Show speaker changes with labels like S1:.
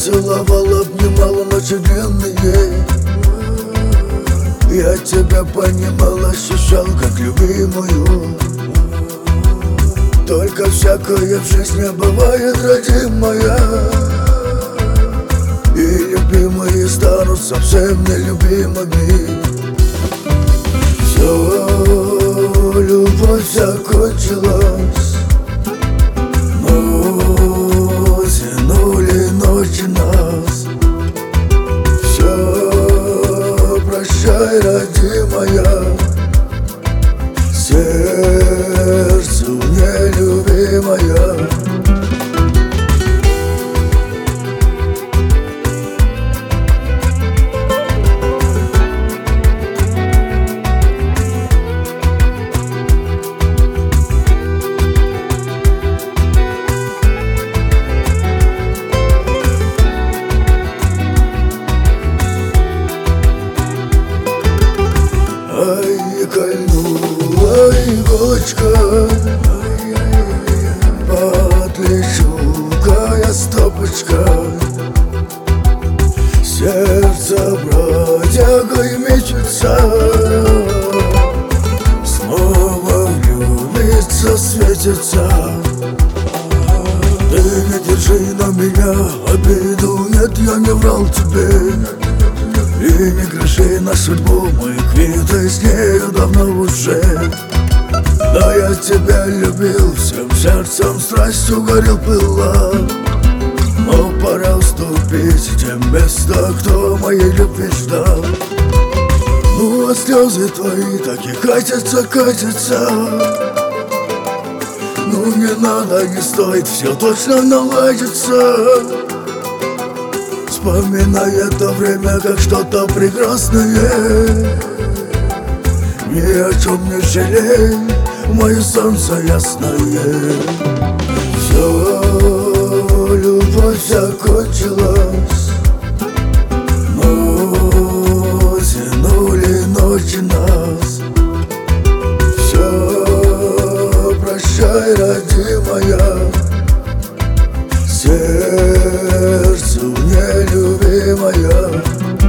S1: целовал, обнимал ночи длинные. Я тебя понимал, ощущал как любимую. Только всякое в жизни бывает, родимая. И любимые станут совсем нелюбимыми. Все, любовь закончилась, но тянули ночи нас. Все, прощай, родимая, сердцу нелюбимая. Ай, кольнула иголочка, подлечу я стопочка. Сердце бродягой мечется, снова влюбиться светится. Ты не держи на меня обиду, нет, я не врал тебе. И не греши на судьбу, мы квиты с нею давно уже. Да я тебя любил, всем сердцем страстью горел, пыла. Но пора уступить тем место, кто моей любви ждал. Ну а слезы твои так и катятся, катятся. Ну не надо, не стоит, все точно наладится. Вспоминая то время, как что-то прекрасное. Ни о чем не жалей, мое солнце ясное. Все, любовь закончилась, но тянули ночи нас. Все, прощай, родимая, сердцу нелюбимая.